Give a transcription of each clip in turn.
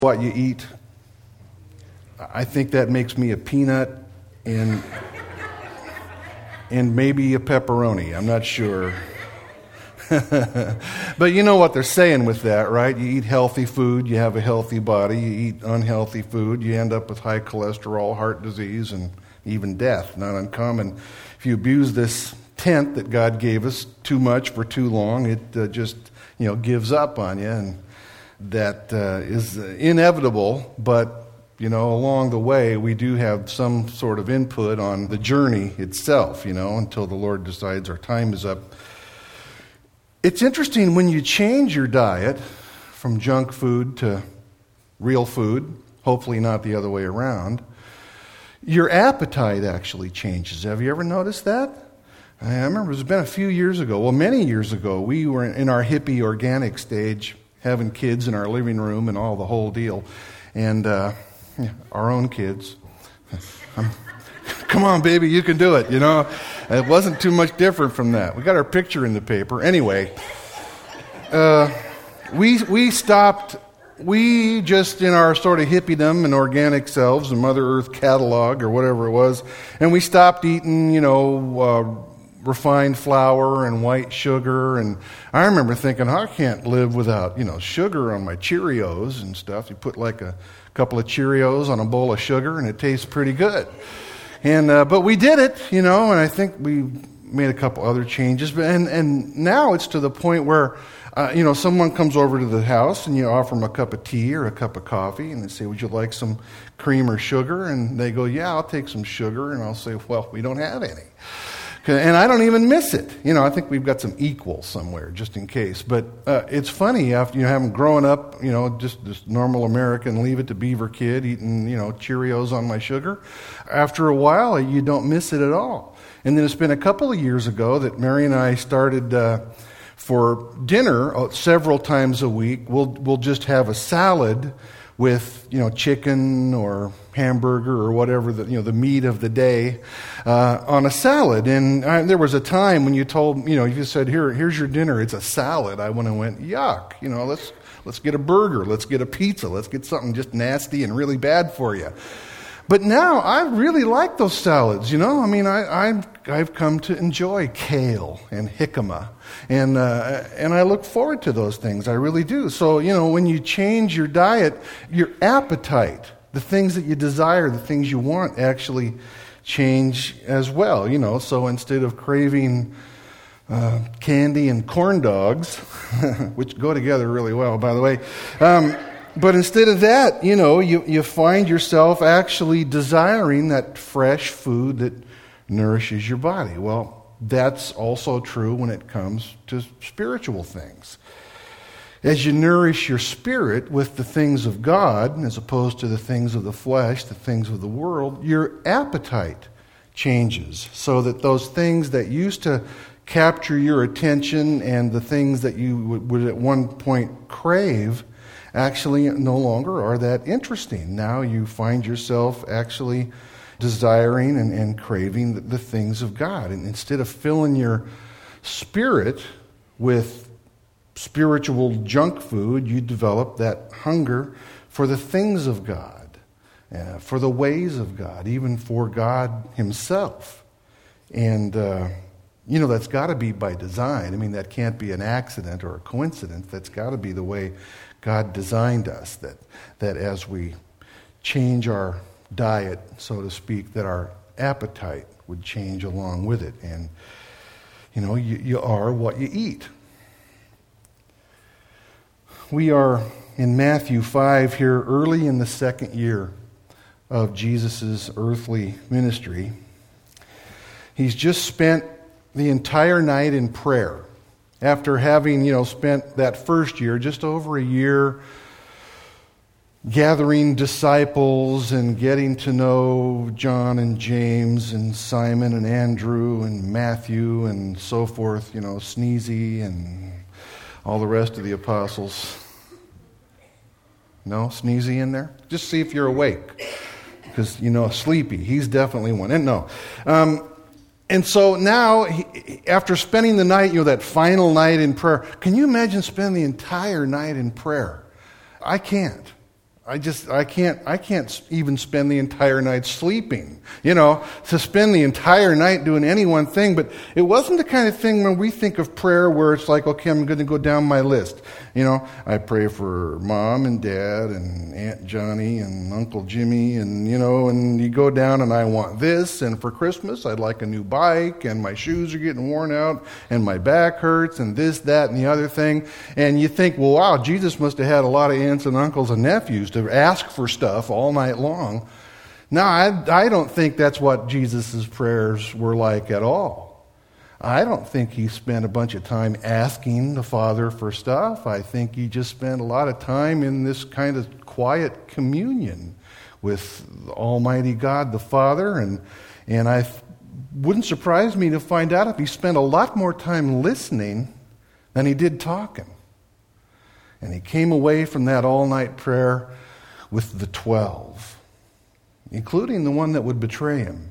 what you eat. I think that makes me a peanut and maybe a pepperoni. I'm not sure. But you know what they're saying with that, right? You eat healthy food, you have a healthy body. You eat unhealthy food, you end up with high cholesterol, heart disease, and even death. Not uncommon. If you abuse this tent that God gave us too much for too long, it just gives up on you, and that is inevitable. But along the way, we do have some sort of input on the journey itself. Until the Lord decides our time is up. It's interesting when you change your diet from junk food to real food, hopefully not the other way around, your appetite actually changes. Have you ever noticed that? I remember it's been a few years ago, many years ago, we were in our hippie organic stage, having kids in our living room and all the whole deal, and our own kids. Come on, baby, you can do it, It wasn't too much different from that. We got our picture in the paper. Anyway, we stopped, we just in our sort of hippiedom and organic selves and Mother Earth catalog or whatever it was, and we stopped eating, refined flour and white sugar. And I remember thinking, I can't live without, sugar on my Cheerios and stuff. You put like a couple of Cheerios on a bowl of sugar and it tastes pretty good. And but we did it, and I think we made a couple other changes. But and now it's to the point where, someone comes over to the house and you offer them a cup of tea or a cup of coffee, and they say, "Would you like some cream or sugar?" And they go, "Yeah, I'll take some sugar." And I'll say, "Well, we don't have any." And I don't even miss it. I think we've got some equals somewhere, just in case. But it's funny, after having grown up, just this normal American, leave it to beaver kid, eating, Cheerios on my sugar. After a while, you don't miss it at all. And then it's been a couple of years ago that Mary and I started for dinner several times a week. We'll just have a salad with chicken or hamburger or whatever the meat of the day on a salad. And there was a time when you told you said, here's your dinner, it's a salad. I went, yuck, let's get a burger, let's get a pizza, let's get something just nasty and really bad for you. But now I really like those salads. I've come to enjoy kale and jicama, and I look forward to those things. I really do. So when you change your diet, your appetite, the things that you desire, the things you want, actually change as well. So instead of craving candy and corn dogs, which go together really well, by the way. But instead of that, you find yourself actually desiring that fresh food that nourishes your body. Well, that's also true when it comes to spiritual things. As you nourish your spirit with the things of God, as opposed to the things of the flesh, the things of the world, your appetite changes, so that those things that used to capture your attention and the things that you would at one point crave actually no longer are that interesting. Now you find yourself actually desiring and craving the things of God. And instead of filling your spirit with spiritual junk food, you develop that hunger for the things of God, for the ways of God, even for God himself. And, that's got to be by design. That can't be an accident or a coincidence. That's got to be the way God designed us, that as we change our diet, so to speak, that our appetite would change along with it. And, you are what you eat. We are in Matthew 5 here, early in the second year of Jesus' earthly ministry. He's just spent the entire night in prayer. After having, spent that first year, just over a year, gathering disciples and getting to know John and James and Simon and Andrew and Matthew and so forth, Sneezy and all the rest of the apostles. No? Sneezy in there? Just see if you're awake. Because, Sleepy, he's definitely one. And no. And so now, after spending the night, that final night in prayer, can you imagine spending the entire night in prayer? I can't. I can't even spend the entire night sleeping, to spend the entire night doing any one thing. But it wasn't the kind of thing when we think of prayer where it's like, okay, I'm going to go down my list. I pray for Mom and Dad and Aunt Johnny and Uncle Jimmy and you go down and I want this, and for Christmas I'd like a new bike, and my shoes are getting worn out and my back hurts and this, that, and the other thing. And you think, well, wow, Jesus must have had a lot of aunts and uncles and nephews to ask for stuff all night long. No, I don't think that's what Jesus' prayers were like at all. I don't think he spent a bunch of time asking the Father for stuff. I think he just spent a lot of time in this kind of quiet communion with Almighty God the Father. And wouldn't surprise me to find out if he spent a lot more time listening than he did talking. And he came away from that all-night prayer with the 12, including the one that would betray him.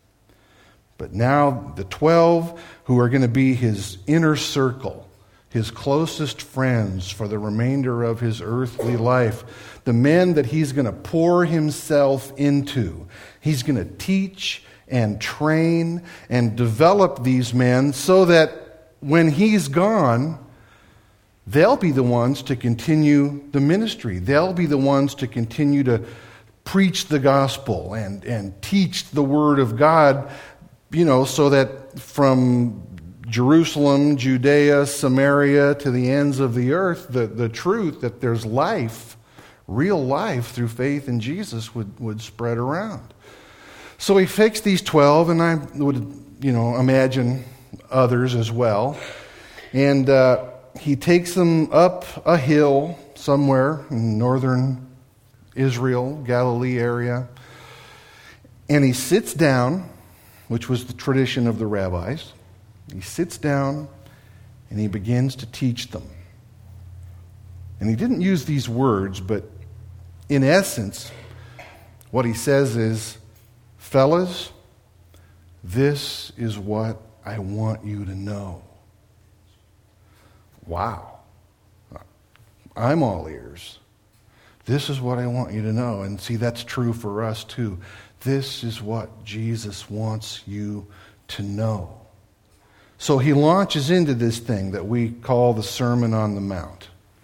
But now the 12 who are going to be his inner circle, his closest friends for the remainder of his earthly life, the men that he's going to pour himself into. He's going to teach and train and develop these men so that when he's gone, they'll be the ones to continue the ministry. They'll be the ones to continue to preach the gospel and teach the word of God, so that from Jerusalem, Judea, Samaria, to the ends of the earth, the truth that there's life, real life through faith in Jesus would spread around. So he takes these 12, and I would, imagine others as well, and he takes them up a hill somewhere in northern Israel, Galilee area, and he sits down, which was the tradition of the rabbis. He sits down and he begins to teach them. And he didn't use these words, but in essence, what he says is, fellas, this is what I want you to know. Wow. I'm all ears. This is what I want you to know. And see, that's true for us too. This is what Jesus wants you to know. So he launches into this thing that we call the Sermon on the Mount.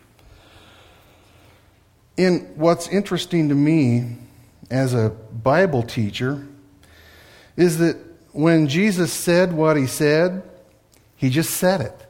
And what's interesting to me as a Bible teacher is that when Jesus said what he said, he just said it.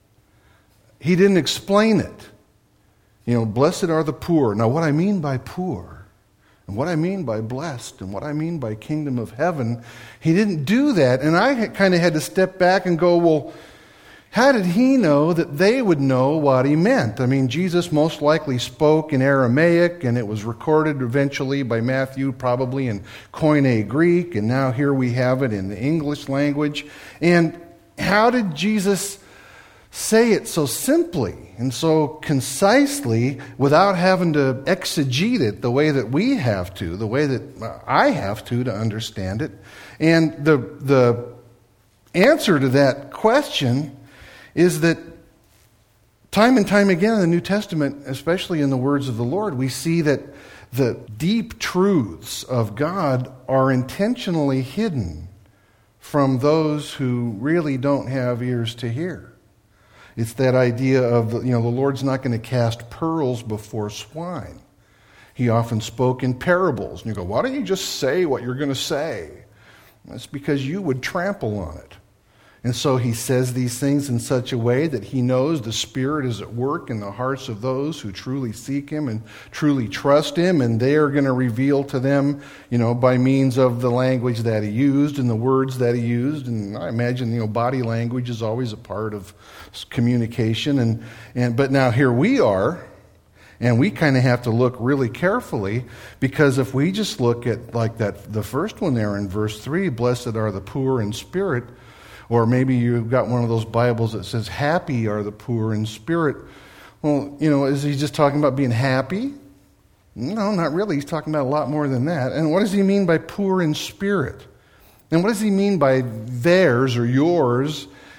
He didn't explain it. Blessed are the poor. Now, what I mean by poor, and what I mean by blessed, and what I mean by kingdom of heaven, he didn't do that. And I kind of had to step back and go, well, how did he know that they would know what he meant? I mean, Jesus most likely spoke in Aramaic, and it was recorded eventually by Matthew, probably in Koine Greek, and now here we have it in the English language. And how did Jesus say it so simply and so concisely without having to exegete it the way that we have to, the way that I have to understand it? And the answer to that question is that time and time again in the New Testament, especially in the words of the Lord, we see that the deep truths of God are intentionally hidden from those who really don't have ears to hear. It's that idea of, the Lord's not going to cast pearls before swine. He often spoke in parables. And you go, why don't you just say what you're going to say? That's because you would trample on it. And so he says these things in such a way that he knows the Spirit is at work in the hearts of those who truly seek him and truly trust him, and they are going to reveal to them, by means of the language that he used and the words that he used. And I imagine, body language is always a part of communication. But now here we are, and we kind of have to look really carefully, because if we just look at like that, the first one there in verse 3, blessed are the poor in spirit. Or maybe you've got one of those Bibles that says, happy are the poor in spirit. Well, is he just talking about being happy? No, not really. He's talking about a lot more than that. And what does he mean by poor in spirit? And what does he mean by theirs or yours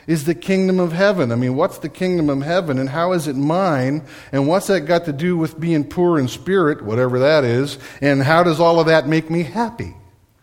is the kingdom of heaven. I mean, what's the kingdom of heaven and how is it mine? And what's that got to do with being poor in spirit, whatever that is? And how does all of that make me happy?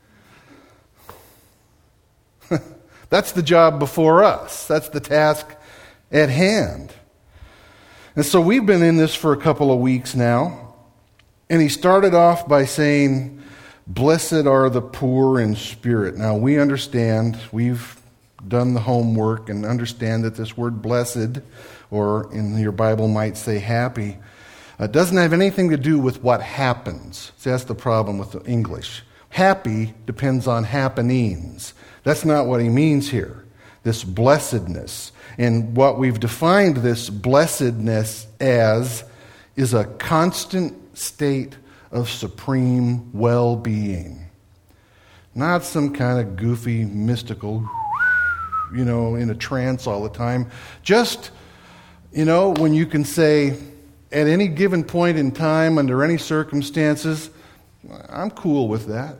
That's the job before us. That's the task at hand. And so we've been in this for a couple of weeks now. And he started off by saying, blessed are the poor in spirit. Now we understand, we've done the homework and understand that this word blessed, or in your Bible might say happy, doesn't have anything to do with what happens. See, that's the problem with the English. Happy depends on happenings. That's not what he means here, this blessedness. And what we've defined this blessedness as is a constant state of supreme well-being. Not some kind of goofy, mystical, in a trance all the time. Just, when you can say, at any given point in time, under any circumstances, I'm cool with that.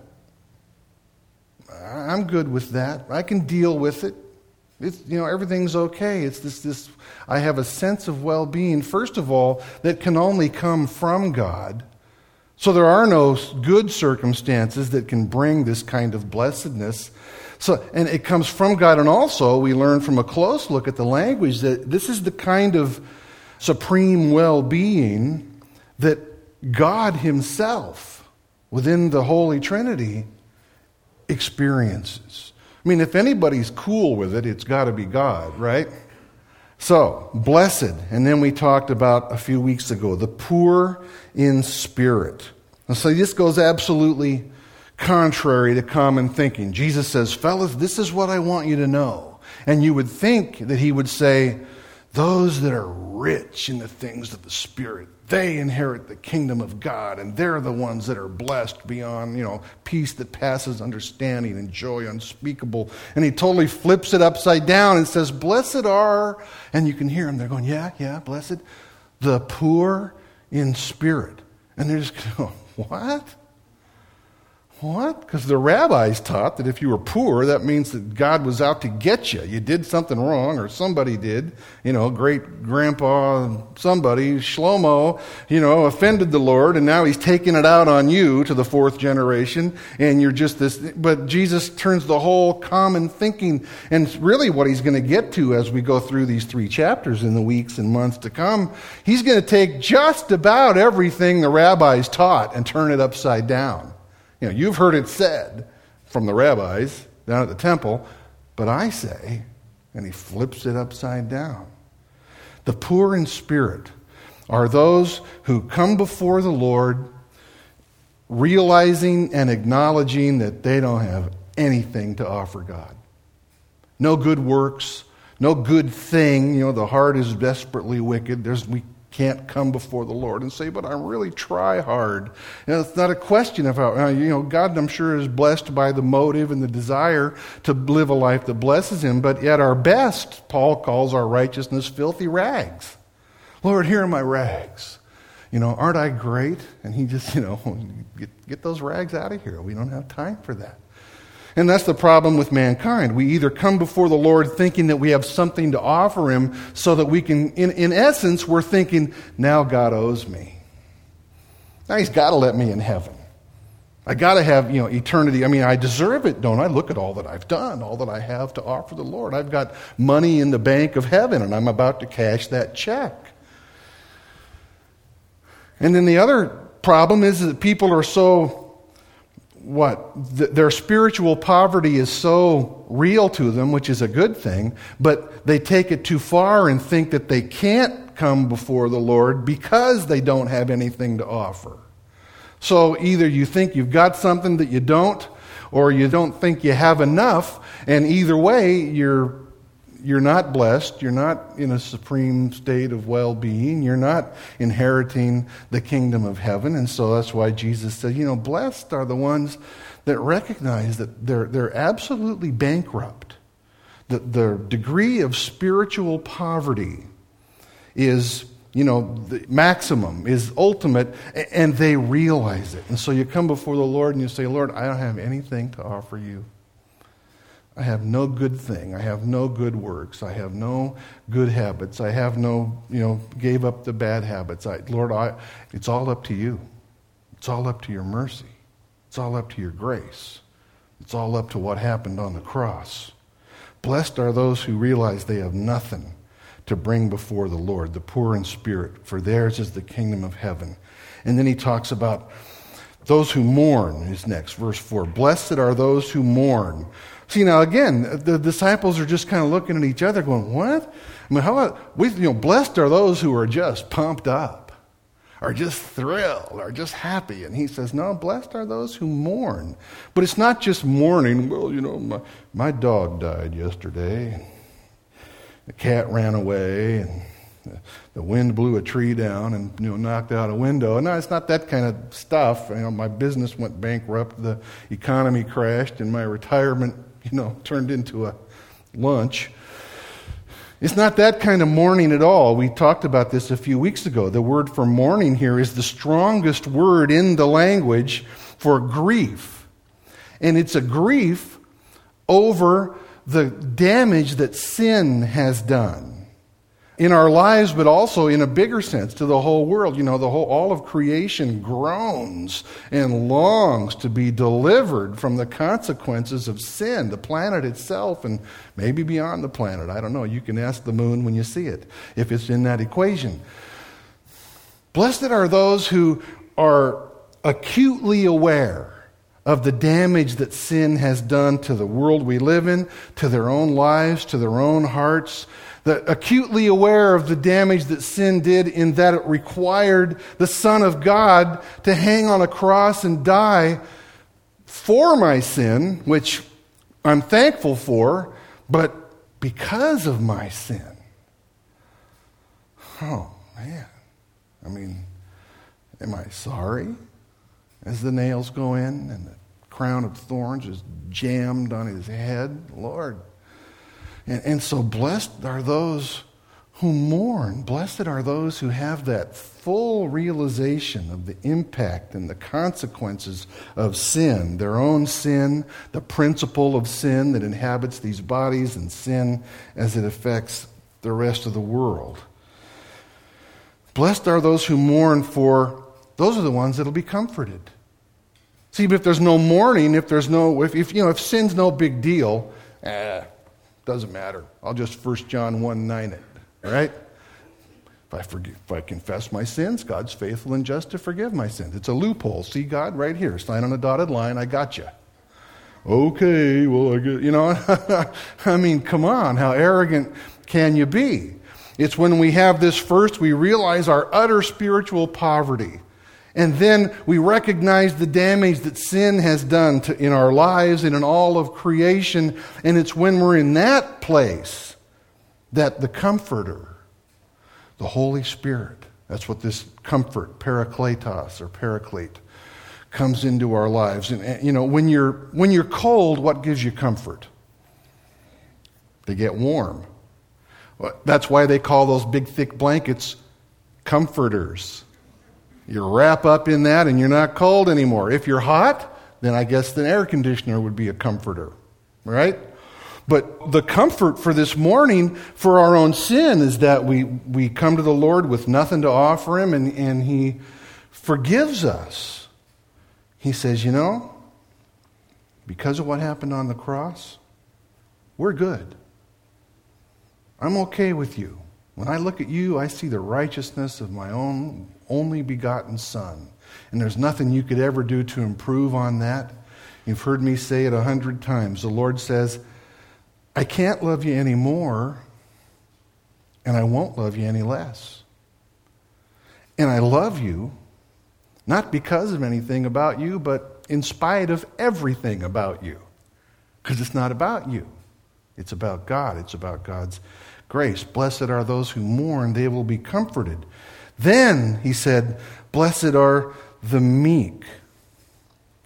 I'm good with that. I can deal with it. It's, everything's okay. It's this. I have a sense of well-being, first of all, that can only come from God. So there are no good circumstances that can bring this kind of blessedness. And it comes from God. And also, we learn from a close look at the language that this is the kind of supreme well-being that God himself, within the Holy Trinity, experiences. I mean, if anybody's cool with it, it's got to be God, right? So, blessed. And then we talked about a few weeks ago, the poor in spirit. And so this goes absolutely contrary to common thinking. Jesus says, fellas, this is what I want you to know. And you would think that he would say, those that are rich in the things of the Spirit, they inherit the kingdom of God, and they're the ones that are blessed beyond, peace that passes understanding and joy unspeakable. And he totally flips it upside down and says, blessed are, and you can hear them, they're going, yeah, blessed, the poor in spirit. And they're just going, what? What? Because the rabbis taught that if you were poor, that means that God was out to get you. You did something wrong, or somebody did. Great-grandpa, somebody, Shlomo, offended the Lord, and now he's taking it out on you to the fourth generation, and you're just this. But Jesus turns the whole common thinking, and really what he's going to get to as we go through these 3 chapters in the weeks and months to come, he's going to take just about everything the rabbis taught and turn it upside down. You've heard it said from the rabbis down at the temple, but I say, and he flips it upside down. The poor in spirit are those who come before the Lord realizing and acknowledging that they don't have anything to offer God. No good works, no good thing. The heart is desperately wicked. We can't come before the Lord and say, but I really try hard. It's not a question of how, God, I'm sure, is blessed by the motive and the desire to live a life that blesses him, but at our best, Paul calls our righteousness filthy rags. Lord, here are my rags. Aren't I great? And he just, get those rags out of here. We don't have time for that. And that's the problem with mankind. We either come before the Lord thinking that we have something to offer him so that we can, in essence, we're thinking, now God owes me. Now he's got to let me in heaven. I got to have, eternity. I mean, I deserve it, don't I? Look at all that I've done, all that I have to offer the Lord. I've got money in the bank of heaven, and I'm about to cash that check. And then the other problem is that people are so their spiritual poverty is so real to them, which is a good thing, but they take it too far and think that they can't come before the Lord because they don't have anything to offer. So either you think you've got something that you don't, or you don't think you have enough, and either way, you're not blessed, you're not in a supreme state of well-being, you're not inheriting the kingdom of heaven. And so that's why Jesus said, blessed are the ones that recognize that they're absolutely bankrupt. The degree of spiritual poverty is, the maximum, is ultimate, and they realize it. And so you come before the Lord and you say, Lord, I don't have anything to offer you. I have no good thing. I have no good works. I have no good habits. I have no, gave up the bad habits. Lord, it's all up to you. It's all up to your mercy. It's all up to your grace. It's all up to what happened on the cross. Blessed are those who realize they have nothing to bring before the Lord, the poor in spirit, for theirs is the kingdom of heaven. And then he talks about those who mourn is next, verse 4. Blessed are those who mourn. See, now again, the disciples are just kind of looking at each other going, what? I mean, how about, blessed are those who are just pumped up, are just thrilled, are just happy. And he says, no, blessed are those who mourn. But it's not just mourning. Well, my dog died yesterday. The cat ran away, and the wind blew a tree down and knocked out a window. No, it's not that kind of stuff. My business went bankrupt, the economy crashed, and my retirement, turned into a lunch. It's not that kind of mourning at all. We talked about this a few weeks ago. The word for mourning here is the strongest word in the language for grief. And it's a grief over the damage that sin has done in our lives, but also in a bigger sense to the whole world. All of creation groans and longs to be delivered from the consequences of sin, the planet itself, and maybe beyond the planet. I don't know. You can ask the moon when you see it, if it's in that equation. Blessed are those who are acutely aware of the damage that sin has done to the world we live in, to their own lives, to their own hearts. Acutely aware of the damage that sin did in that it required the Son of God to hang on a cross and die for my sin, which I'm thankful for, but because of my sin. Oh, man. Am I sorry? As the nails go in and the crown of thorns is jammed on his head, Lord. And so blessed are those who mourn. Blessed are those who have that full realization of the impact and the consequences of sin, their own sin, the principle of sin that inhabits these bodies, and sin as it affects the rest of the world. Blessed are those who mourn, for those are the ones that will be comforted. See, but if there's no mourning, if sin's no big deal, doesn't matter. I'll just 1 John 1:9 it, all right? If I confess my sins, God's faithful and just to forgive my sins. It's a loophole. See, God, right here, sign on a dotted line. I got you. Okay, well, come on, how arrogant can you be? It's when we have this first, we realize our utter spiritual poverty. And then we recognize the damage that sin has done in our lives and in all of creation. And it's when we're in that place that the Comforter, the Holy Spirit, that's what this comfort, parakletos or paraclete, comes into our lives. And when you're cold, what gives you comfort? To get warm. That's why they call those big thick blankets comforters. You wrap up in that and you're not cold anymore. If you're hot, then I guess the air conditioner would be a comforter, right? But the comfort for this morning for our own sin is that we come to the Lord with nothing to offer Him, and He forgives us. He says, because of what happened on the cross, we're good. I'm okay with you. When I look at you, I see the righteousness of my own only begotten Son. And there's nothing you could ever do to improve on that. You've heard me say it 100 times. The Lord says, I can't love you any more, and I won't love you any less. And I love you, not because of anything about you, but in spite of everything about you. Because it's not about you. It's about God. It's about God's grace. Blessed are those who mourn, they will be comforted. Then, he said, blessed are the meek, for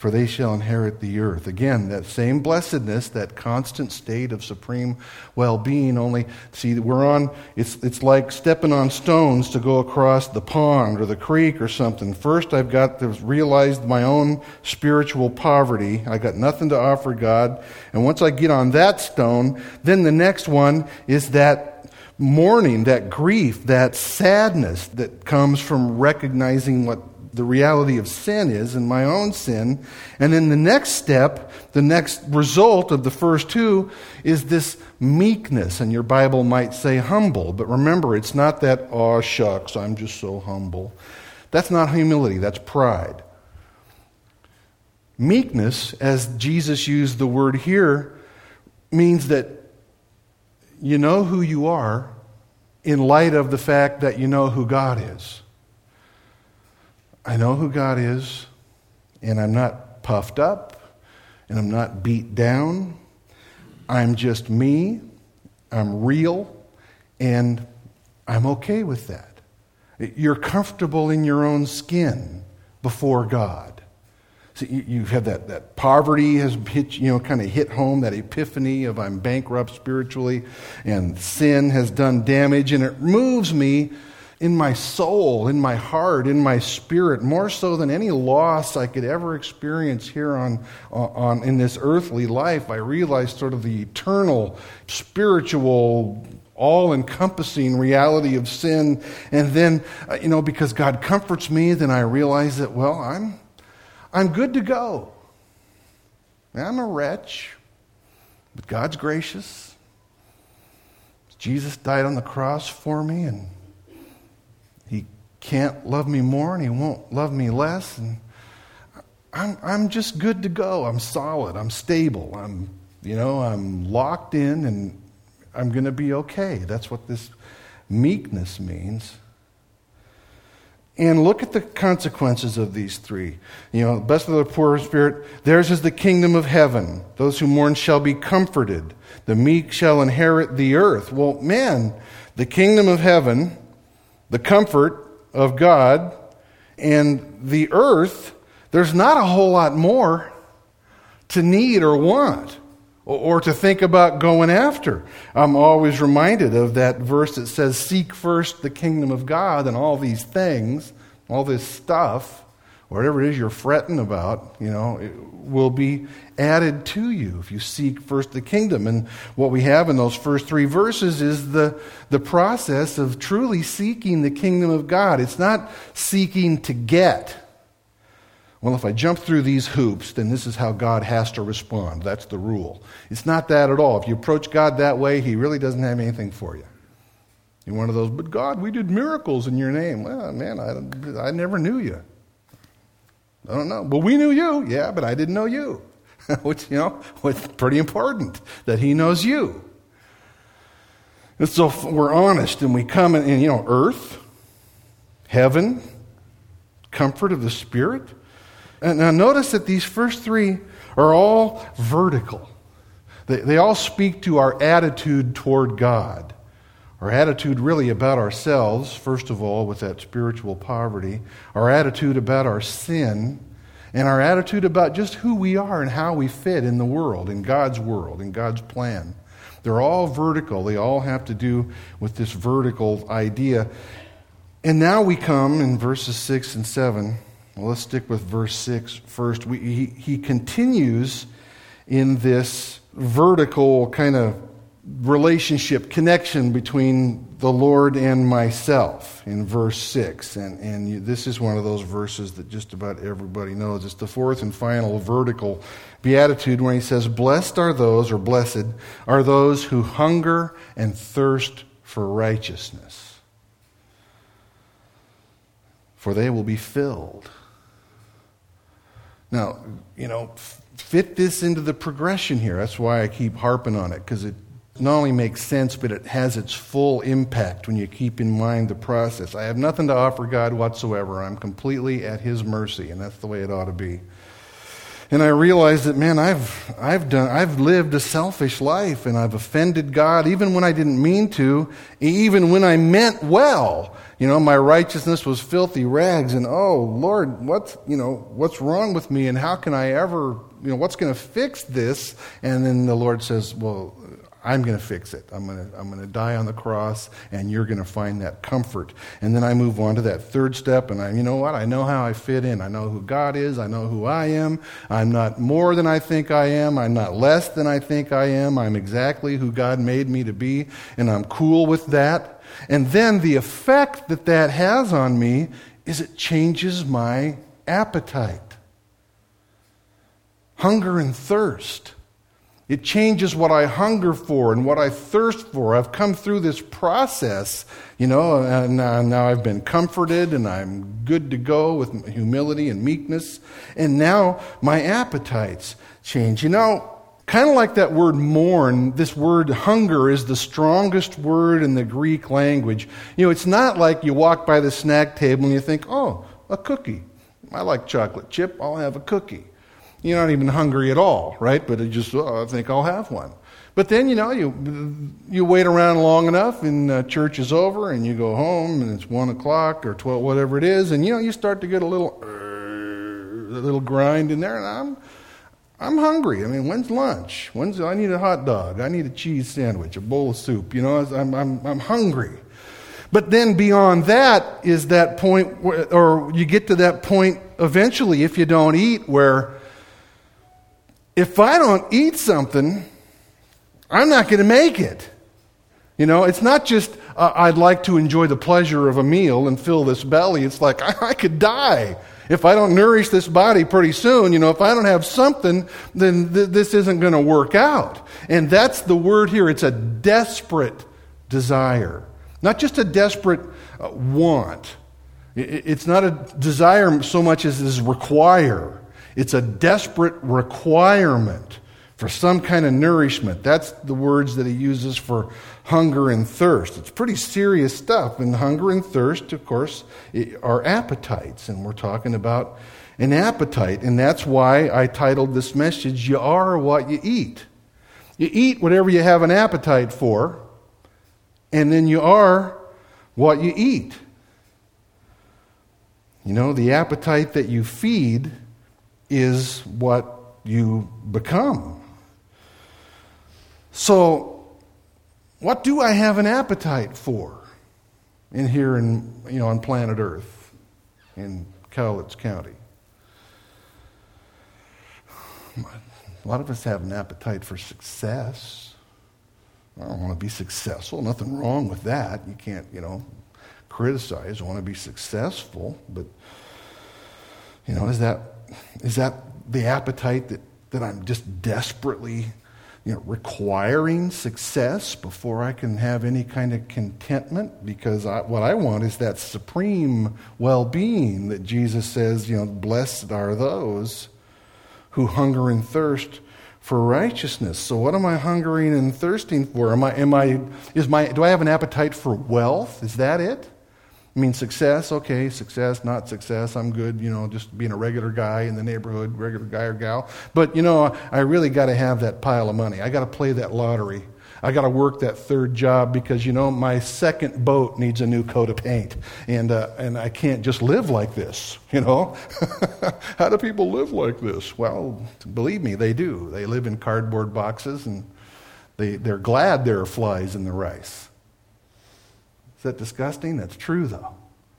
for they shall inherit the earth. Again, that same blessedness, that constant state of supreme well-being, only, see, it's like stepping on stones to go across the pond or the creek or something. First, I've got to realize my own spiritual poverty. I got nothing to offer God. And once I get on that stone, then the next one is that mourning, that grief, that sadness that comes from recognizing what the reality of sin is and my own sin. And then the next step, the next result of the first two is this meekness. And your Bible might say humble. But remember, it's not that, oh shucks, I'm just so humble. That's not humility, that's pride. Meekness, as Jesus used the word here, means that you know who you are in light of the fact that you know who God is. I know who God is, and I'm not puffed up, and I'm not beat down. I'm just me. I'm real, and I'm okay with that. You're comfortable in your own skin before God. So you have that poverty has hit, kind of hit home, that epiphany of I'm bankrupt spiritually, and sin has done damage, and it moves me in my soul, in my heart, in my spirit, more so than any loss I could ever experience here on in this earthly life. I realize sort of the eternal, spiritual, all-encompassing reality of sin. And then, because God comforts me, then I realize that, well, I'm good to go. I'm a wretch, but God's gracious. Jesus died on the cross for me, and He can't love me more, and He won't love me less. And I'm just good to go. I'm solid. I'm stable. I'm locked in, and I'm going to be okay. That's what this meekness means. And look at the consequences of these three. Blessed are the poor in spirit. Theirs is the kingdom of heaven. Those who mourn shall be comforted. The meek shall inherit the earth. Well, man, the kingdom of heaven, the comfort of God, and the earth, there's not a whole lot more to need or want or to think about going after. I'm always reminded of that verse that says, seek first the kingdom of God, and all these things, all this stuff, whatever it is you're fretting about, it will be added to you if you seek first the kingdom. And what we have in those first three verses is the process of truly seeking the kingdom of God. It's not seeking to get. Well, if I jump through these hoops, then this is how God has to respond. That's the rule. It's not that at all. If you approach God that way, He really doesn't have anything for you. You're one of those, but God, we did miracles in your name. Well, man, I never knew you. I don't know. Well, we knew you. Yeah, but I didn't know you. Which, was pretty important, that He knows you. And so if we're honest and we come in, earth, heaven, comfort of the Spirit. And now notice that these first three are all vertical. They all speak to our attitude toward God. Our attitude really about ourselves, first of all, with that spiritual poverty. Our attitude about our sin. And our attitude about just who we are and how we fit in the world, in God's plan. They're all vertical. They all have to do with this vertical idea. And now we come in verses 6 and 7. Well, let's stick with verse 6 first. He continues in this vertical kind of relationship, connection between the Lord and myself in verse 6. And this is one of those verses that just about everybody knows. It's the fourth and final vertical beatitude when he says, blessed are those who hunger and thirst for righteousness, for they will be filled. Now, fit this into the progression here. That's why I keep harping on it, because it not only makes sense, but it has its full impact when you keep in mind the process. I have nothing to offer God whatsoever. I'm completely at His mercy, and that's the way it ought to be. And I realized that, man, I've lived a selfish life, and I've offended God even when I didn't mean to, even when I meant well. My righteousness was filthy rags, and oh Lord, what's wrong with me, and how can I ever, what's going to fix this? And then the Lord says, well, I'm going to fix it. I'm going to die on the cross, and you're going to find that comfort. And then I move on to that third step, and I know how I fit in. I know who God is. I know who I am. I'm not more than I think I am. I'm not less than I think I am. I'm exactly who God made me to be, and I'm cool with that. And then the effect that has on me is it changes my appetite. Hunger and thirst. It changes what I hunger for and what I thirst for. I've come through this process, and now I've been comforted and I'm good to go with humility and meekness. And now my appetites change. Kind of like that word mourn, this word hunger is the strongest word in the Greek language. It's not like you walk by the snack table and you think, oh, a cookie. I like chocolate chip, I'll have a cookie. You're not even hungry at all, right? But I think I'll have one. But then, you wait around long enough, and church is over, and you go home, and it's 1 o'clock or 12, whatever it is, and you start to get a little grind in there, and I'm hungry. When's lunch? I need a hot dog. I need a cheese sandwich, a bowl of soup. I'm hungry. But then beyond that is that point, or you get to that point eventually if you don't eat, where if I don't eat something, I'm not going to make it. It's not just I'd like to enjoy the pleasure of a meal and fill this belly. It's like I could die if I don't nourish this body pretty soon. If I don't have something, then this isn't going to work out. And that's the word here. It's a desperate desire. Not just a desperate want. It's not a desire so much as is require. It's a desperate requirement for some kind of nourishment. That's the words that he uses for hunger and thirst. It's pretty serious stuff. And hunger and thirst, of course, are appetites. And we're talking about an appetite. And that's why I titled this message, You Are What You Eat. You eat whatever you have an appetite for, and then you are what you eat. The appetite that you feed is what you become. So, what do I have an appetite for on planet Earth, in Cowlitz County? A lot of us have an appetite for success. I don't want to be successful. Nothing wrong with that. You can't, criticize. I want to be successful, but is that the appetite that I'm just desperately, requiring success before I can have any kind of contentment? Because what I want is that supreme well-being that Jesus says, blessed are those who hunger and thirst for righteousness. So what am I hungering and thirsting for? Do I have an appetite for wealth? Is that it? Success, okay, success, not success, I'm good, just being a regular guy in the neighborhood, regular guy or gal. But, I really got to have that pile of money. I got to play that lottery. I got to work that third job because, my second boat needs a new coat of paint. And I can't just live like this, How do people live like this? Well, believe me, they do. They live in cardboard boxes, and they're glad there are flies in the rice. Is that disgusting? That's true, though.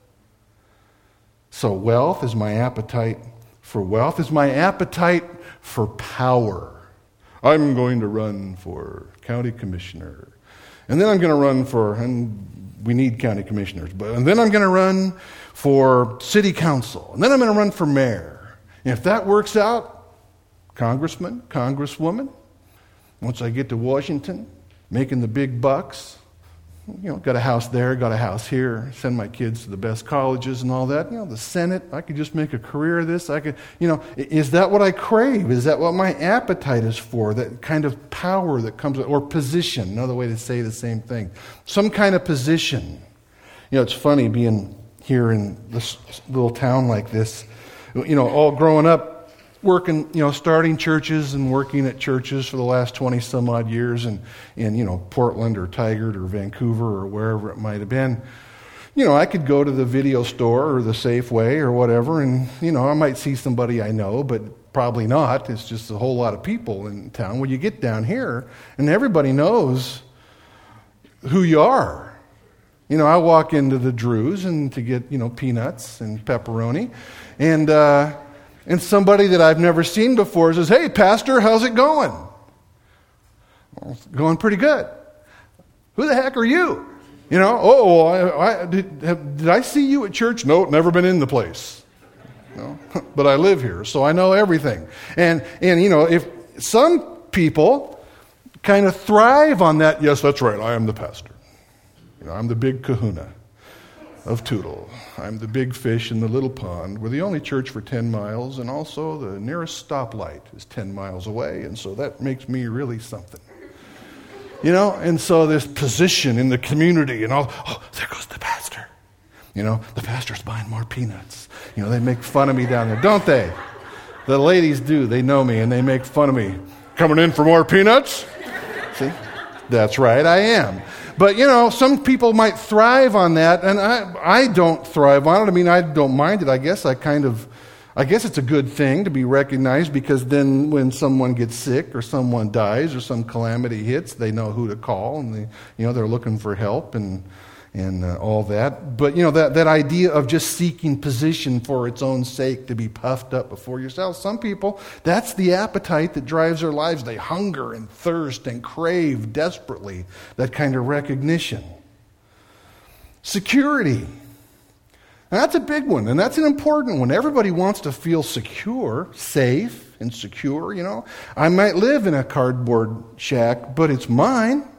So wealth is my appetite for wealth, is my appetite for power. I'm going to run for county commissioner. And then I'm going to run and we need county commissioners, and then I'm going to run for city council. And then I'm going to run for mayor. And if that works out, congressman, congresswoman, once I get to Washington, making the big bucks, got a house there, got a house here, send my kids to the best colleges and all that. The Senate, I could just make a career of this. I could, is that what I crave? Is that what my appetite is for? That kind of power that comes, or position, another way to say the same thing. Some kind of position. It's funny being here in this little town like this. All growing up, working, starting churches and working at churches for the last 20 some odd years in Portland or Tigard or Vancouver or wherever it might have been, I could go to the video store or the Safeway or whatever, and, I might see somebody I know, but probably not. It's just a whole lot of people in town. When you get down here, and everybody knows who you are. I walk into the Drews and to get, peanuts and pepperoni, and somebody that I've never seen before says, "Hey, Pastor, how's it going?" Well, it's going pretty good. Who the heck are you? Did I see you at church? No, never been in the place. No, but I live here, so I know everything. And if some people kind of thrive on that, yes, that's right, I am the pastor. I'm the big kahuna of Tootle. I'm the big fish in the little pond. We're the only church for 10 miles, and also the nearest stoplight is 10 miles away, and so that makes me really something. And so this position in the community, and all, there goes the pastor. The pastor's buying more peanuts. They make fun of me down there, don't they? The ladies do. They know me, and they make fun of me. Coming in for more peanuts? See? That's right, I am. But, some people might thrive on that, and I don't thrive on it. I don't mind it. I guess it's a good thing to be recognized, because then when someone gets sick or someone dies or some calamity hits, they know who to call, and they're looking for help and all that. But, that idea of just seeking position for its own sake, to be puffed up before yourself. Some people, that's the appetite that drives their lives. They hunger and thirst and crave desperately that kind of recognition. Security. And that's a big one, and that's an important one. Everybody wants to feel secure, safe, and secure, I might live in a cardboard shack, but it's mine.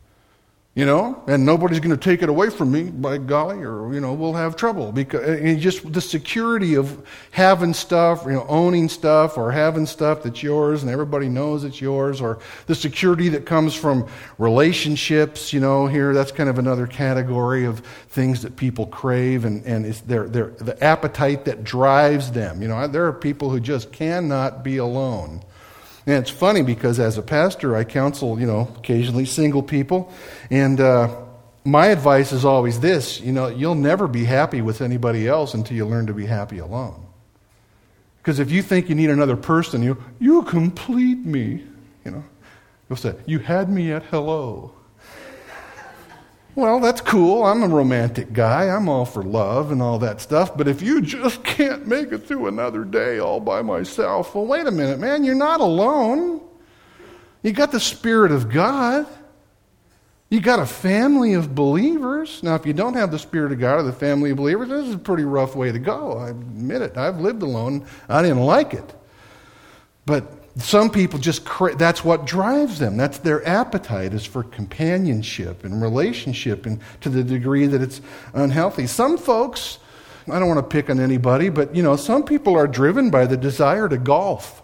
And nobody's going to take it away from me, by golly, or, we'll have trouble. Because just the security of having stuff, owning stuff, or having stuff that's yours and everybody knows it's yours, or the security that comes from relationships, here, that's kind of another category of things that people crave, and it's the appetite that drives them. There are people who just cannot be alone. And it's funny, because as a pastor, I counsel, occasionally single people. And my advice is always this, you'll never be happy with anybody else until you learn to be happy alone. Because if you think you need another person, you complete me. You'll say, you had me at hello. Well, that's cool. I'm a romantic guy. I'm all for love and all that stuff. But if you just can't make it through another day all by myself, well, wait a minute, man. You're not alone. You got the Spirit of God. You got a family of believers. Now, if you don't have the Spirit of God or the family of believers, this is a pretty rough way to go. I admit it. I've lived alone. I didn't like it. But some people just, that's what drives them. That's their appetite, is for companionship and relationship, and to the degree that it's unhealthy. Some folks, I don't want to pick on anybody, but some people are driven by the desire to golf.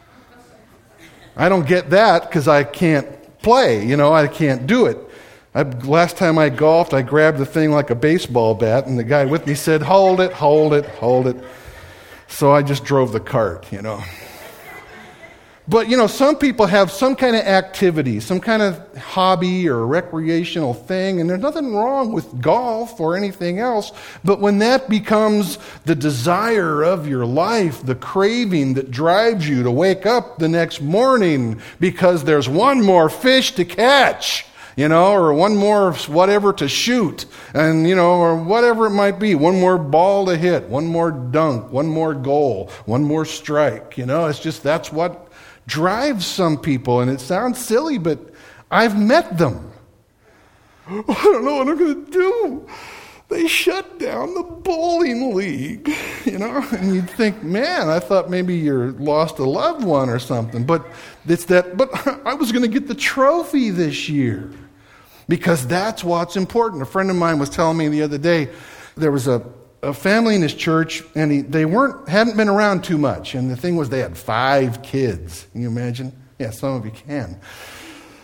I don't get that, because I can't play, I can't do it. Last time I golfed, I grabbed the thing like a baseball bat, and the guy with me said, hold it, hold it, hold it. So I just drove the cart, But, some people have some kind of activity, some kind of hobby or recreational thing, and there's nothing wrong with golf or anything else, but when that becomes the desire of your life, the craving that drives you to wake up the next morning because there's one more fish to catch, or one more whatever to shoot, and, or whatever it might be, one more ball to hit, one more dunk, one more goal, one more strike, it's just, that's what drives some people. And it sounds silly, but I've met them. I don't know what I'm going to do. They shut down the bowling league, and you'd think, man, I thought maybe you lost a loved one or something, but it's that, but I was going to get the trophy this year, because that's what's important. A friend of mine was telling me the other day, there was a family in his church, and they hadn't been around too much. And the thing was, they had 5 kids. Can you imagine? Yeah, some of you can.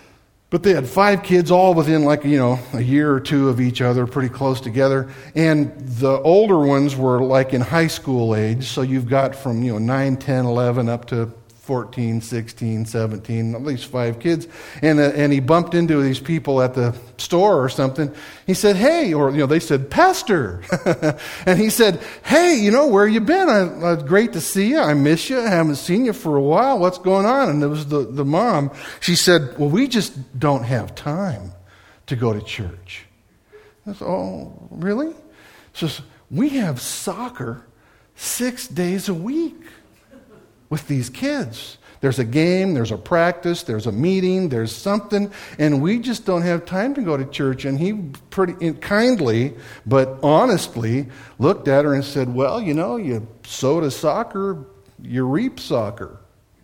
But they had 5 kids, all within a year or two of each other, pretty close together. And the older ones were like in high school age. So you've got from 9, 10, 11 up to 14, 16, 17, at least 5 kids. And he bumped into these people at the store or something. He said, "Hey," or they said, "Pastor." And he said, "Hey, where you been? Great to see you. I miss you. I haven't seen you for a while. What's going on?" And it was the mom. She said, "Well, we just don't have time to go to church." I said, "Oh, really?" She says, "We have soccer 6 days a week with these kids. There's a game, there's a practice, there's a meeting, there's something, and we just don't have time to go to church." And he pretty kindly but honestly looked at her and said, "Well, you sow to soccer, you reap soccer.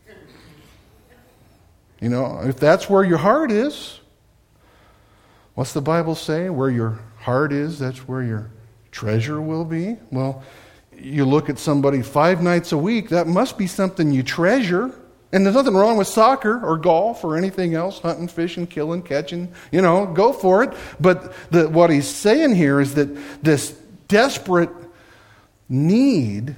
If that's where your heart is." What's the Bible say? Where your heart is, that's where your treasure will be. Well, you look at somebody 5 nights a week, that must be something you treasure. And there's nothing wrong with soccer or golf or anything else, hunting, fishing, killing, catching, go for it. But what he's saying here is that this desperate need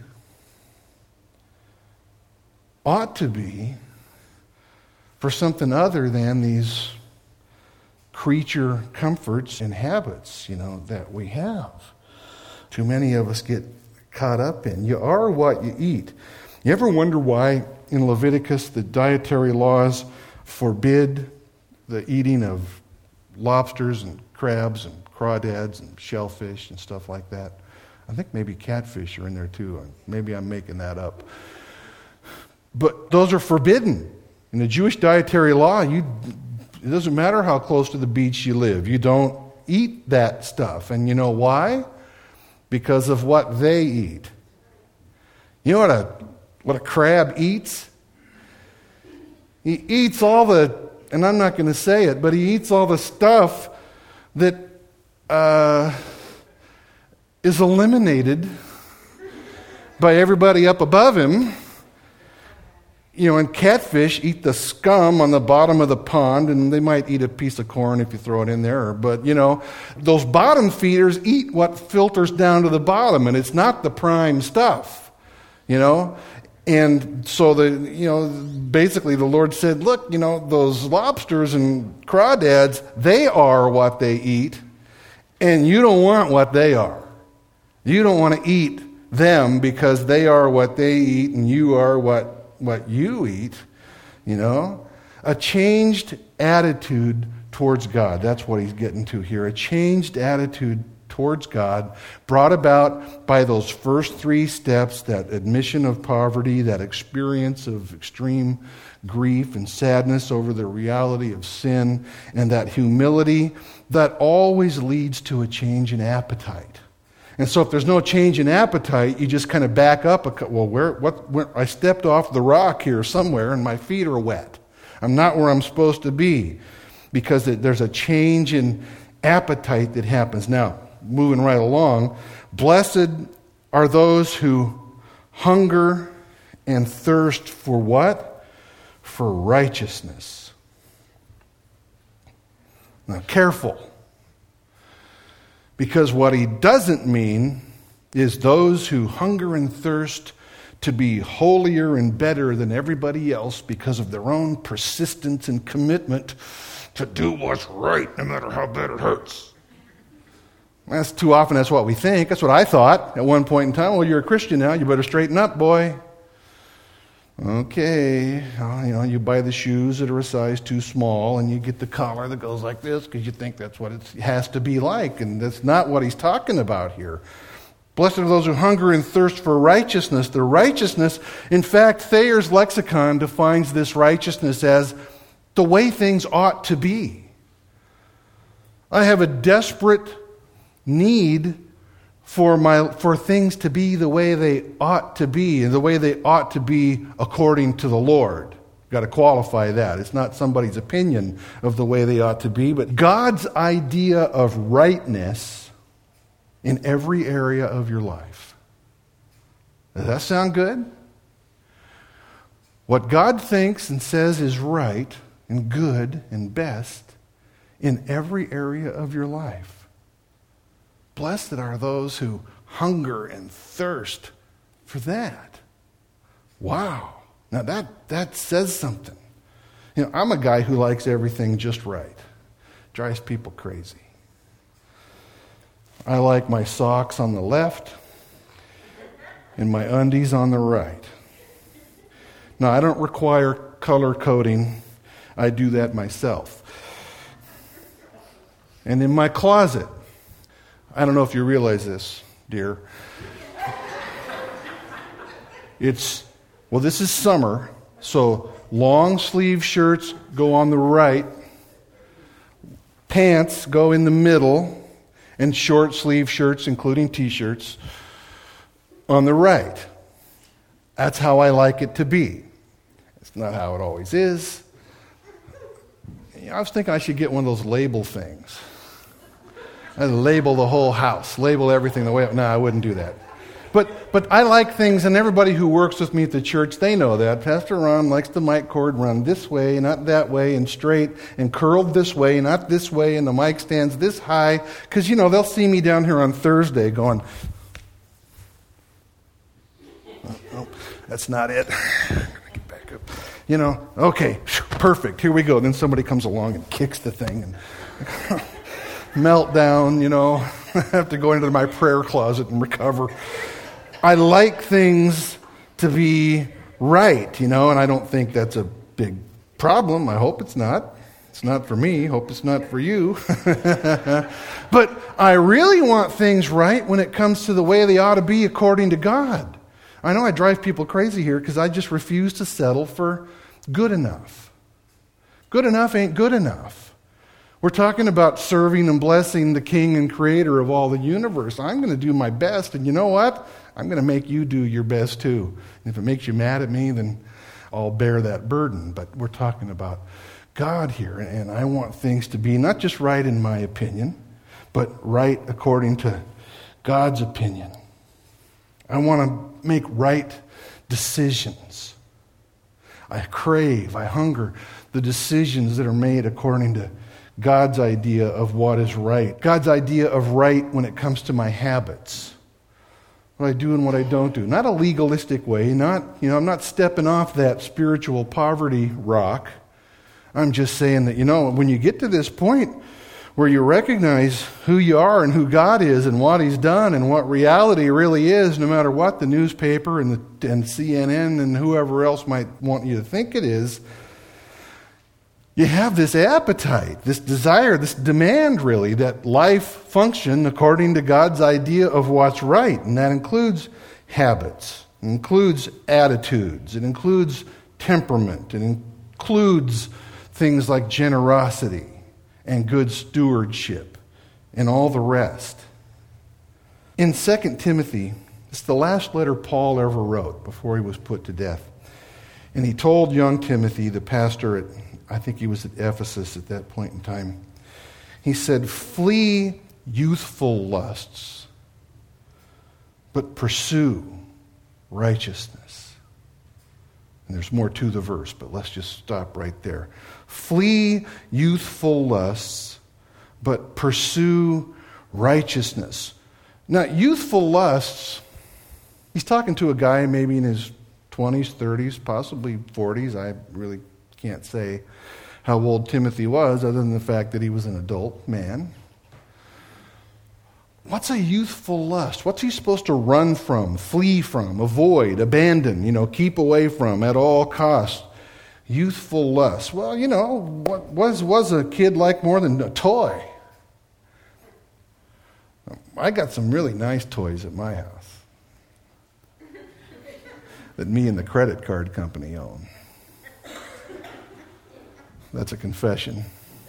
ought to be for something other than these creature comforts and habits, that we have. Too many of us get caught up in. You are what you eat. You ever wonder why in Leviticus the dietary laws forbid the eating of lobsters and crabs and crawdads and shellfish and stuff like that? I think maybe catfish are in there too. Maybe I'm making that up. But those are forbidden. In the Jewish dietary law, it doesn't matter how close to the beach you live. You don't eat that stuff. And you know why? Because of what they eat. You know what a crab eats? He eats all and I'm not going to say it, but he eats all the stuff that is eliminated by everybody up above him. And catfish eat the scum on the bottom of the pond, and they might eat a piece of corn if you throw it in there. But, those bottom feeders eat what filters down to the bottom, and it's not the prime stuff, And so basically the Lord said, look, those lobsters and crawdads, they are what they eat, and you don't want what they are. You don't want to eat them because they are what they eat, and you are what you eat, a changed attitude towards God. That's what he's getting to here. A changed attitude towards God brought about by those first 3 steps, that admission of poverty, that experience of extreme grief and sadness over the reality of sin, and that humility that always leads to a change in appetite. And so if there's no change in appetite, you just kind of back up. I stepped off the rock here somewhere and my feet are wet. I'm not where I'm supposed to be, because there's a change in appetite that happens. Now, moving right along, blessed are those who hunger and thirst for what? For righteousness. Now, careful. Because what he doesn't mean is those who hunger and thirst to be holier and better than everybody else because of their own persistence and commitment to do what's right no matter how bad it hurts. Too often that's what we think. That's what I thought at one point in time. Well, you're a Christian now. You better straighten up, boy. Okay, you buy the shoes that are a size too small, and you get the collar that goes like this because you think that's what it has to be like, and that's not what he's talking about here. Blessed are those who hunger and thirst for righteousness. The righteousness, in fact, Thayer's lexicon defines this righteousness as the way things ought to be. I have a desperate need for things to be the way they ought to be, and the way they ought to be according to the Lord. You've got to qualify that. It's not somebody's opinion of the way they ought to be, but God's idea of rightness in every area of your life. Does that sound good? What God thinks and says is right and good and best in every area of your life. Blessed are those who hunger and thirst for that. Wow. Now that says something. I'm a guy who likes everything just right. Drives people crazy. I like my socks on the left and my undies on the right. Now, I don't require color coding. I do that myself. And in my closet, I don't know if you realize this, dear. This is summer, so long sleeve shirts go on the right, pants go in the middle, and short sleeve shirts, including t-shirts, on the right. That's how I like it to be. It's not how it always is. I was thinking I should get one of those label things. I'd label the whole house, label everything the way. No, I wouldn't do that. But I like things, and everybody who works with me at the church, they know that. Pastor Ron likes the mic cord run this way, not that way, and straight, and curled this way, not this way, and the mic stands this high. Because, they'll see me down here on Thursday going, oh, that's not it. Get back up. Okay, perfect, here we go. Then somebody comes along and kicks the thing, and meltdown, I have to go into my prayer closet and recover. I like things to be right, and I don't think that's a big problem. I hope it's not. It's not for me. Hope it's not for you. But I really want things right when it comes to the way they ought to be according to God. I know I drive people crazy here because I just refuse to settle for good enough. Good enough ain't good enough. We're talking about serving and blessing the King and Creator of all the universe. I'm going to do my best, and you know what? I'm going to make you do your best too. And if it makes you mad at me, then I'll bear that burden. But we're talking about God here, and I want things to be not just right in my opinion, but right according to God's opinion. I want to make right decisions. I hunger the decisions that are made according to God's idea of what is right. God's idea of right when it comes to my habits. What I do and what I don't do. Not a legalistic way. I'm not stepping off that spiritual poverty rock. I'm just saying that, when you get to this point where you recognize who you are and who God is and what He's done and what reality really is, no matter what the newspaper and CNN and whoever else might want you to think it is, you have this appetite, this desire, this demand, really, that life function according to God's idea of what's right. And that includes habits. It includes attitudes. It includes temperament. It includes things like generosity and good stewardship and all the rest. In 2 Timothy, it's the last letter Paul ever wrote before he was put to death. And he told young Timothy, the pastor I think he was at Ephesus at that point in time. He said, "Flee youthful lusts, but pursue righteousness." And there's more to the verse, but let's just stop right there. Flee youthful lusts, but pursue righteousness. Now, youthful lusts, he's talking to a guy maybe in his 20s, 30s, possibly 40s. I really can't say how old Timothy was, other than the fact that he was an adult man. What's a youthful lust? What's he supposed to run from, flee from, avoid, abandon, keep away from at all costs? Youthful lust. Well, what was a kid like more than a toy? I got some really nice toys at my house that me and the credit card company own. That's a confession.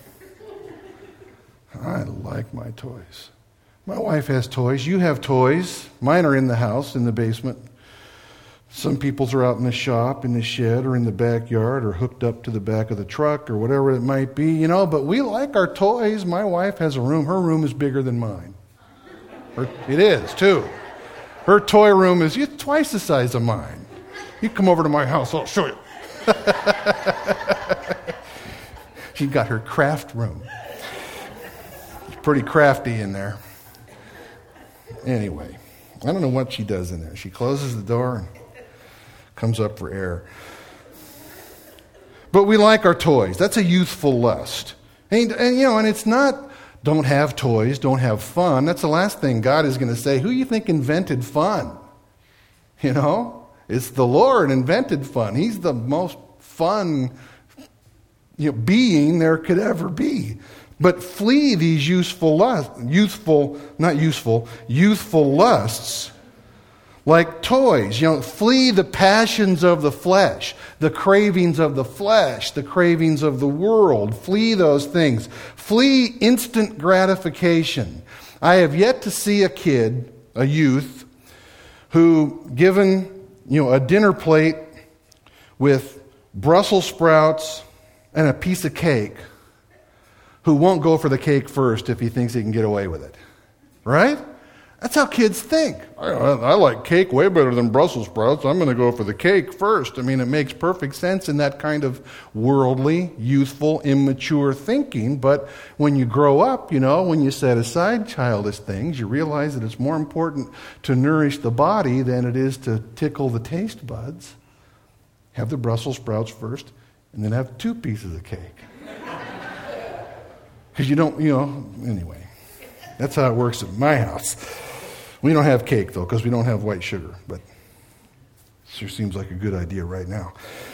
I like my toys. My wife has toys. You have toys. Mine are in the house, in the basement. Some people's are out in the shop, in the shed, or in the backyard, or hooked up to the back of the truck, or whatever it might be, but we like our toys. My wife has a room. Her room is bigger than mine. It is, too. Her toy room is twice the size of mine. You come over to my house, I'll show you. She got her craft room. pretty crafty in there. Anyway, I don't know what she does in there. She closes the door and comes up for air. But we like our toys. That's a youthful lust. And it's not, don't have toys, don't have fun. That's the last thing God is going to say. Who do you think invented fun? It's the Lord invented fun. He's the most fun being there could ever be. But flee these youthful lusts like toys. Flee the passions of the flesh, the cravings of the flesh, the cravings of the world. Flee those things. Flee instant gratification. I have yet to see a youth, who, given, a dinner plate with Brussels sprouts and a piece of cake, who won't go for the cake first if he thinks he can get away with it. Right? That's how kids think. I like cake way better than Brussels sprouts. I'm going to go for the cake first. It makes perfect sense in that kind of worldly, youthful, immature thinking. But when you grow up, when you set aside childish things, you realize that it's more important to nourish the body than it is to tickle the taste buds. Have the Brussels sprouts first, and then have 2 pieces of cake. Because you don't, anyway. That's how it works at my house. We don't have cake, though, because we don't have white sugar. But it sure seems like a good idea right now.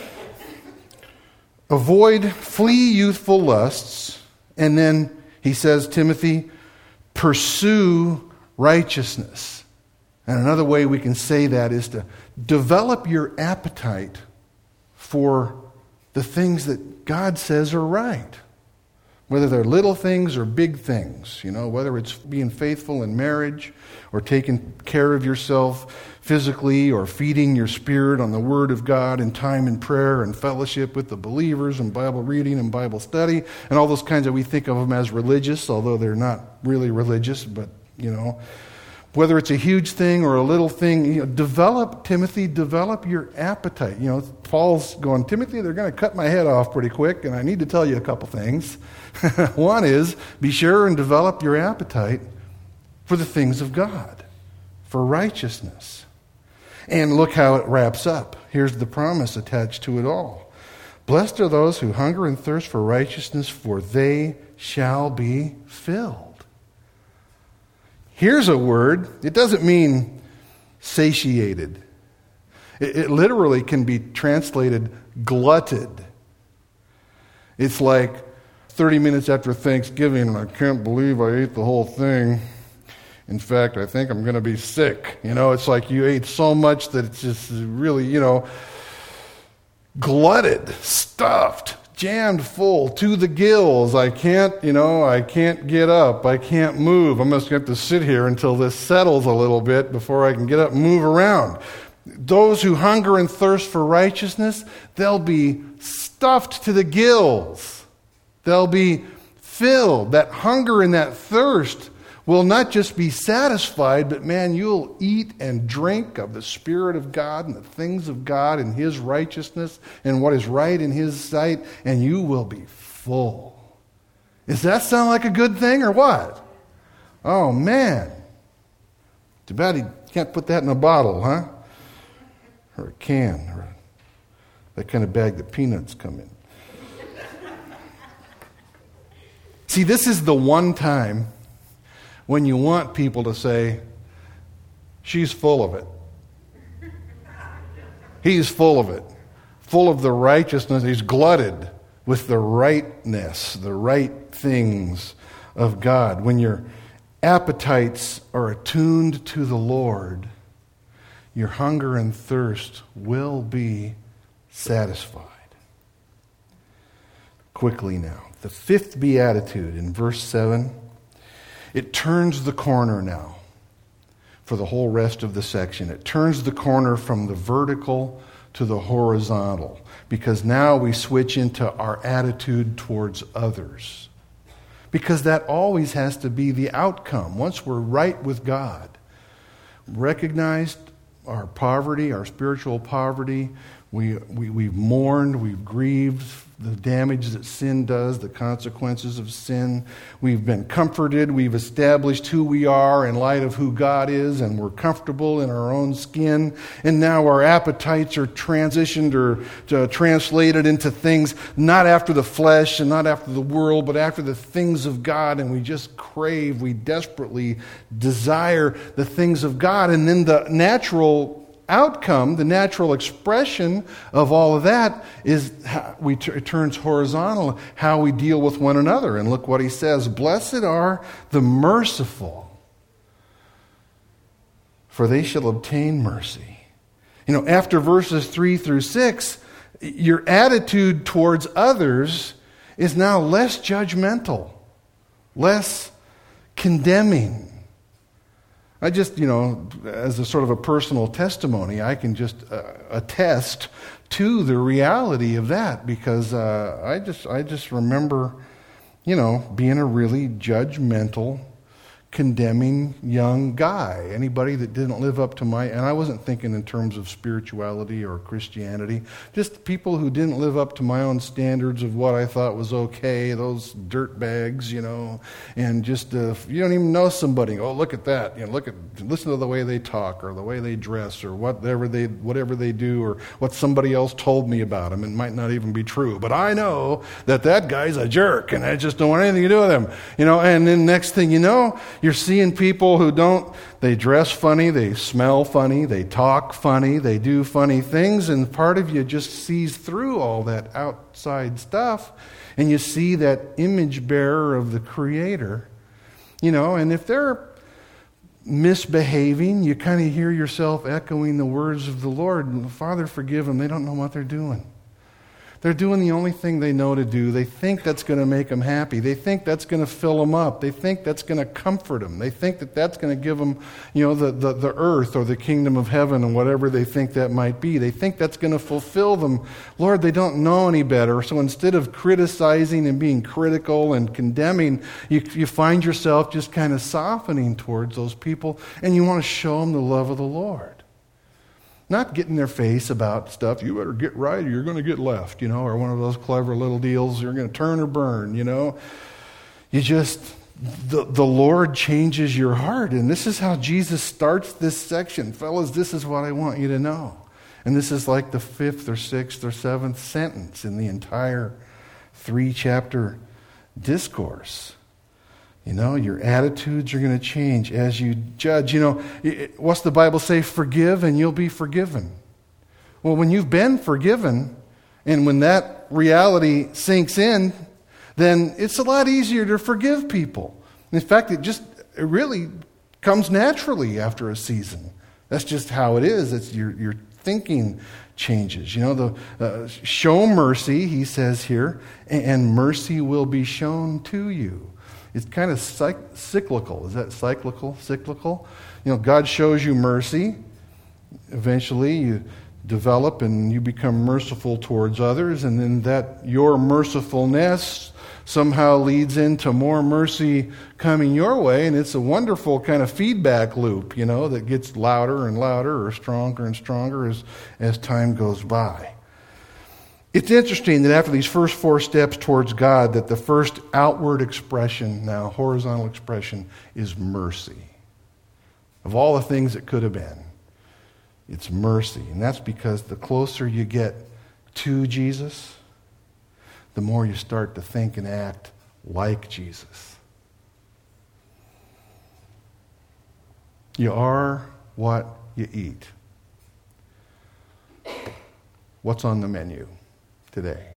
Flee youthful lusts. And then he says, Timothy, pursue righteousness. And another way we can say that is to develop your appetite for the things that God says are right. Whether they're little things or big things, whether it's being faithful in marriage or taking care of yourself physically or feeding your spirit on the Word of God and time in prayer and fellowship with the believers and Bible reading and Bible study and all those kinds we think of them as religious, although they're not really religious, but, whether it's a huge thing or a little thing, develop your appetite. Paul's going, Timothy, they're going to cut my head off pretty quick, and I need to tell you a couple things. One is, be sure and develop your appetite for the things of God, for righteousness. And look how it wraps up. Here's the promise attached to it all. Blessed are those who hunger and thirst for righteousness, for they shall be filled. Here's a word. It doesn't mean satiated. It literally can be translated glutted. It's like 30 minutes after Thanksgiving, and I can't believe I ate the whole thing. In fact, I think I'm going to be sick. It's like you ate so much that it's just really, glutted, stuffed, jammed full to the gills. I can't get up. I can't move. I'm just going to have to sit here until this settles a little bit before I can get up and move around. Those who hunger and thirst for righteousness, they'll be stuffed to the gills. They'll be filled. That hunger and that thirst will not just be satisfied, but man, you'll eat and drink of the Spirit of God and the things of God and His righteousness and what is right in His sight, and you will be full. Does that sound like a good thing or what? Oh, man. Too bad you can't put that in a bottle, huh? Or a can, or that kind of bag that peanuts come in. See, this is the one time when you want people to say, she's full of it. He's full of it. Full of the righteousness. He's glutted with the rightness, the right things of God. When your appetites are attuned to the Lord, your hunger and thirst will be satisfied. Quickly now. The 5th beatitude in verse 7. It turns the corner now for the whole rest of the section. It turns the corner from the vertical to the horizontal, because now we switch into our attitude towards others. Because that always has to be the outcome. Once we're right with God, recognized our poverty, our spiritual poverty, We've mourned, we've grieved the damage that sin does, the consequences of sin. We've been comforted, we've established who we are in light of who God is, and we're comfortable in our own skin. And now our appetites are transitioned or translated into things not after the flesh and not after the world, but after the things of God. And we just crave, we desperately desire the things of God. And then the natural outcome, the natural expression of all of that is it turns horizontal, how we deal with one another. And look what he says, "Blessed are the merciful, for they shall obtain mercy." After verses 3 through 6, your attitude towards others is now less judgmental, less condemning. I just, as a sort of a personal testimony, I can just attest to the reality of that, because I just remember, being a really judgmental, condemning young guy. Anybody that didn't live up to and I wasn't thinking in terms of spirituality or Christianity, just people who didn't live up to my own standards of what I thought was okay, those dirt bags, and just, if you don't even know somebody, oh, look at that, listen to the way they talk or the way they dress or whatever they do or what somebody else told me about them. It might not even be true, but I know that guy's a jerk and I just don't want anything to do with him, and then next thing you know, you're seeing people who they dress funny, they smell funny, they talk funny, they do funny things, and part of you just sees through all that outside stuff, and you see that image bearer of the Creator, and if they're misbehaving, you kind of hear yourself echoing the words of the Lord, "Father, forgive them, they don't know what they're doing." They're doing the only thing they know to do. They think that's going to make them happy. They think that's going to fill them up. They think that's going to comfort them. They think that's going to give them, the earth or the kingdom of heaven and whatever they think that might be. They think that's going to fulfill them. Lord, they don't know any better. So instead of criticizing and being critical and condemning, you find yourself just kind of softening towards those people, and you want to show them the love of the Lord. Not get in their face about stuff, you better get right or you're going to get left, or one of those clever little deals, you're going to turn or burn, You just, the Lord changes your heart. And this is how Jesus starts this section. Fellas, this is what I want you to know. And this is like the 5th or 6th or 7th sentence in the entire 3-chapter discourse. Your attitudes are going to change as you judge. What's the Bible say? Forgive and you'll be forgiven. Well, when you've been forgiven and when that reality sinks in, then it's a lot easier to forgive people. In fact, it really comes naturally after a season. That's just how it is. It's your thinking changes. Show mercy, he says here, and mercy will be shown to you. It's kind of cyclical. Is that cyclical? Cyclical? God shows you mercy. Eventually you develop and you become merciful towards others, and then that your mercifulness somehow leads into more mercy coming your way, and it's a wonderful kind of feedback loop, that gets louder and louder or stronger and stronger as time goes by. It's interesting that after these first 4 steps towards God, that the first outward expression, now horizontal expression, is mercy. Of all the things it could have been, it's mercy. And that's because the closer you get to Jesus, the more you start to think and act like Jesus. You are what you eat. What's on the menu today?